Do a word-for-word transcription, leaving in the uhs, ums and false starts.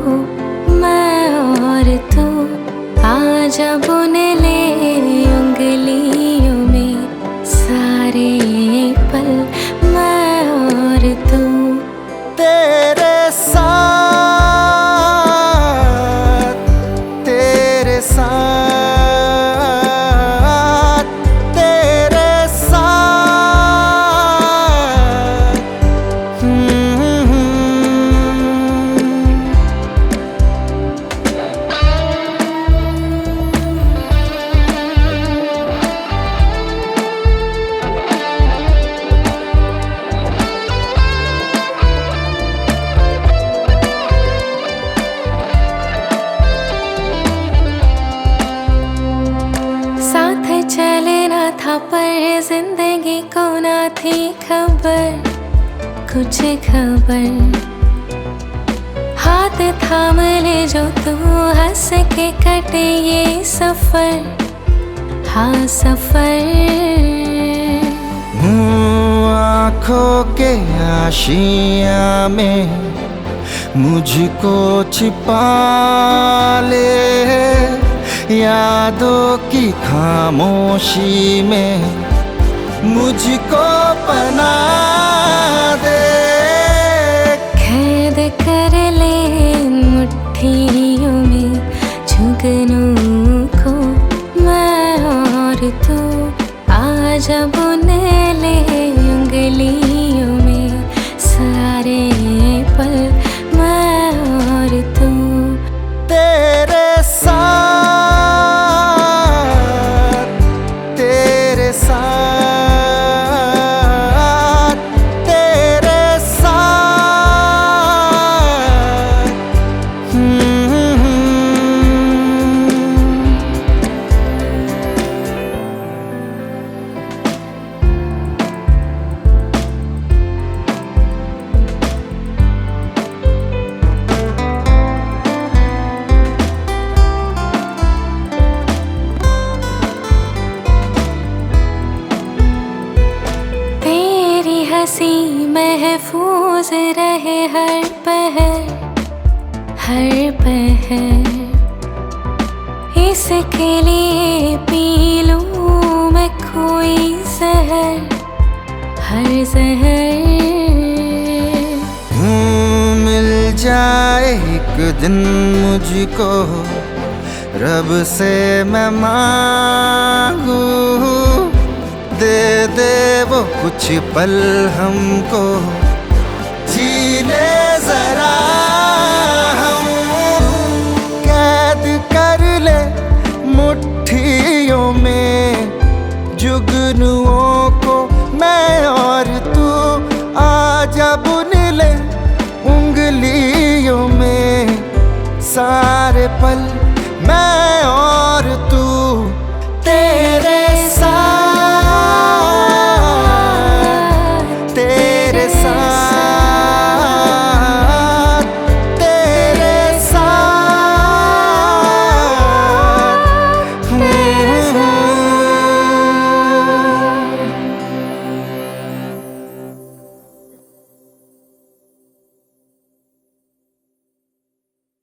मैं और तू, आजा बुन ले उंगलियों में सारे पल मैं और तू। तेरे साथ तेरे साथ तेरे साथ हम्म। साथ चलना था पर जिंदगी को ना थी खबर, कुछ खबर। हाथ थाम ले जो तू, हंस के कटे ये सफर, हाँ सफर। हूँ आँखों के आशिया में मुझको छिपा ले, यादों की खामोशी में मुझको पना दे। कैद कर ले मुट्ठियों में जुगनू को मैं और तू, आजा बुन ले उंगलियों में सारे पल मैं और तू। तेरे साथ तेरे साथ तेरे साथ हम्म। हंसी महफूज रहे हर पहर, हर पहर। इसके लिए पी लूं मैं कोई जहर, हर जहर। हूँ मिल जाए एक दिन मुझको, रब से मैं मांगू, दे दे वो कुछ पल हमको, जीने जरा हम। कैद कर ले मुट्ठियों में जुगनुओं को मैं और तू, आजा बुन ले उंगलियों में सारे पल मैं और